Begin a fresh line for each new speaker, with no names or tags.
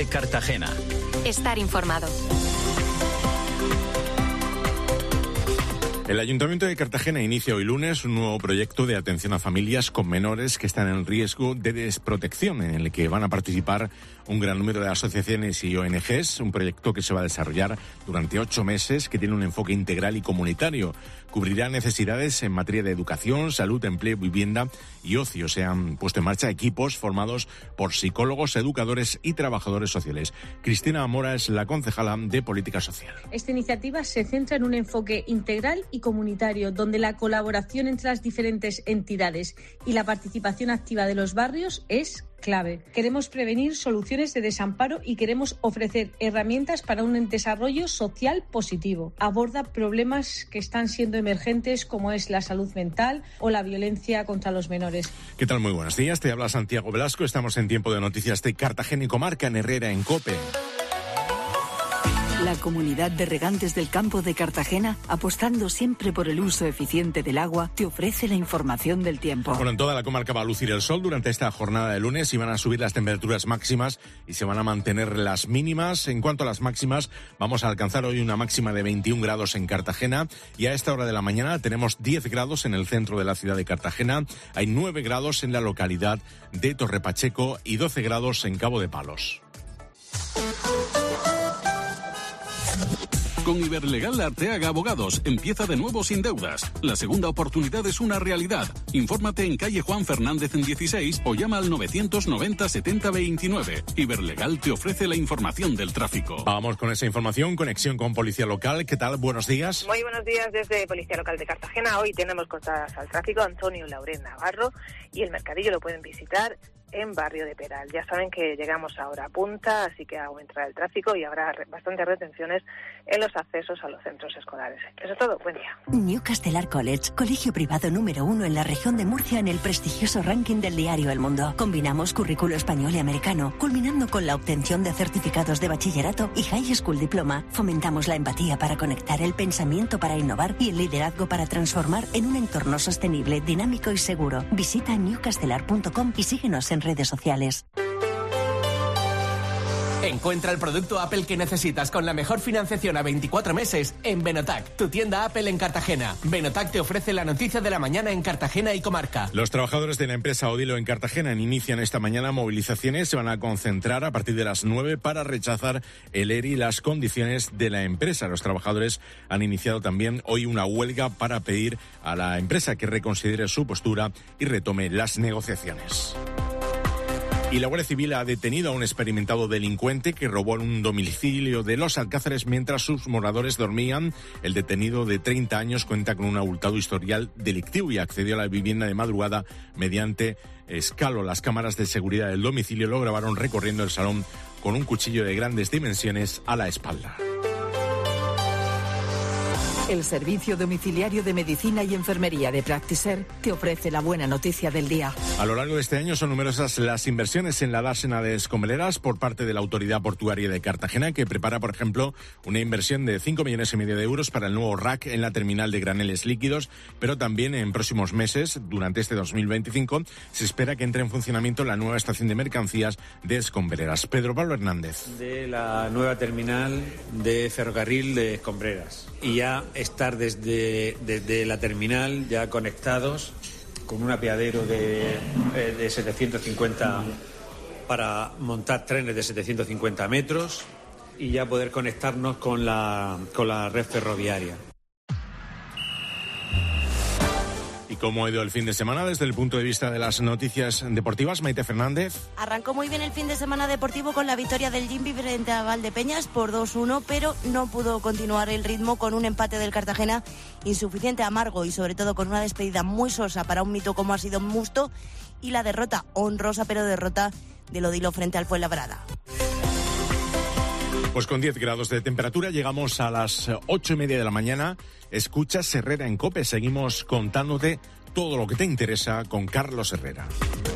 de Cartagena.
Estar informado.
El Ayuntamiento de Cartagena inicia hoy lunes un nuevo proyecto de atención a familias con menores que están en riesgo de desprotección, en el que van a participar un gran número de asociaciones y ONGs, un proyecto que se va a desarrollar durante 8 meses, que tiene un enfoque integral y comunitario. Cubrirá necesidades en materia de educación, salud, empleo, vivienda y ocio. Se han puesto en marcha equipos formados por psicólogos, educadores y trabajadores sociales. Cristina Mora es la concejala de Política Social.
Esta iniciativa se centra en un enfoque integral y comunitario, donde la colaboración entre las diferentes entidades y la participación activa de los barrios es clave. Queremos prevenir soluciones de desamparo y queremos ofrecer herramientas para un desarrollo social positivo. Aborda problemas que están siendo emergentes, como es la salud mental o la violencia contra los menores.
¿Qué tal? Muy buenos días. Te habla Santiago Velasco. Estamos en tiempo de noticias de Cartagena y Comarca, en Herrera, en COPE.
La Comunidad de Regantes del Campo de Cartagena, apostando siempre por el uso eficiente del agua, te ofrece la información del tiempo.
Bueno, en toda la comarca va a lucir el sol durante esta jornada de lunes y van a subir las temperaturas máximas y se van a mantener las mínimas. En cuanto a las máximas, vamos a alcanzar hoy una máxima de 21 grados en Cartagena y a esta hora de la mañana tenemos 10 grados en el centro de la ciudad de Cartagena, hay 9 grados en la localidad de Torrepacheco y 12 grados en Cabo de Palos.
Con Iberlegal Arteaga Abogados, empieza de nuevo sin deudas. La segunda oportunidad es una realidad. Infórmate en calle Juan Fernández en 16 o llama al 990 70 29. Iberlegal te ofrece la información del tráfico.
Vamos con esa información, conexión con Policía Local. ¿Qué tal? Buenos días.
Muy buenos días desde Policía Local de Cartagena. Hoy tenemos cortadas al tráfico Antonio Lauren Navarro y el Mercadillo lo pueden visitar en Barrio de Peral. Ya saben que llegamos a hora punta, así que aumentará el tráfico y habrá bastantes retenciones en los accesos a los centros escolares. Eso es todo. Buen día.
New Castelar College, colegio privado número 1 en la región de Murcia en el prestigioso ranking del diario El Mundo. Combinamos currículo español y americano, culminando con la obtención de certificados de bachillerato y High School Diploma. Fomentamos la empatía para conectar, el pensamiento para innovar y el liderazgo para transformar en un entorno sostenible, dinámico y seguro. Visita newcastelar.com y síguenos en redes sociales.
Encuentra el producto Apple que necesitas con la mejor financiación a 24 meses en Benotac, tu tienda Apple en Cartagena. Benotac te ofrece la noticia de la mañana en Cartagena y Comarca.
Los trabajadores de la empresa Odilo en Cartagena inician esta mañana movilizaciones. Se van a concentrar a partir de las 9 para rechazar el ERE y las condiciones de la empresa. Los trabajadores han iniciado también hoy una huelga para pedir a la empresa que reconsidere su postura y retome las negociaciones. Y la Guardia Civil ha detenido a un experimentado delincuente que robó en un domicilio de Los Alcázares mientras sus moradores dormían. El detenido de 30 años cuenta con un abultado historial delictivo y accedió a la vivienda de madrugada mediante escalo. Las cámaras de seguridad del domicilio lo grabaron recorriendo el salón con un cuchillo de grandes dimensiones a la espalda.
El Servicio Domiciliario de Medicina y Enfermería de Practiser te ofrece la buena noticia del día.
A lo largo de este año son numerosas las inversiones en la dársena de Escombreras por parte de la Autoridad Portuaria de Cartagena, que prepara, por ejemplo, una inversión de 5,5 millones de euros para el nuevo rack en la terminal de graneles líquidos, pero también en próximos meses, durante este 2025, se espera que entre en funcionamiento la nueva estación de mercancías de Escombreras. Pedro Pablo Hernández.
De la nueva terminal de ferrocarril de Escombreras. Y ya estar desde la terminal ya conectados con un apeadero de 750 para montar trenes de 750 metros y ya poder conectarnos con la red ferroviaria.
¿Y cómo ha ido el fin de semana desde el punto de vista de las noticias deportivas? Maite Fernández.
Arrancó muy bien el fin de semana deportivo con la victoria del Jimbi frente a Valdepeñas por 2-1, pero no pudo continuar el ritmo con un empate del Cartagena insuficiente, amargo y sobre todo con una despedida muy sosa para un mito como ha sido Musto y la derrota, honrosa pero derrota, del Odilo frente al Fuenlabrada.
Pues con 10 grados de temperatura llegamos a las 8:30 de la mañana. Escuchas Herrera en COPE. Seguimos contándote todo lo que te interesa con Carlos Herrera.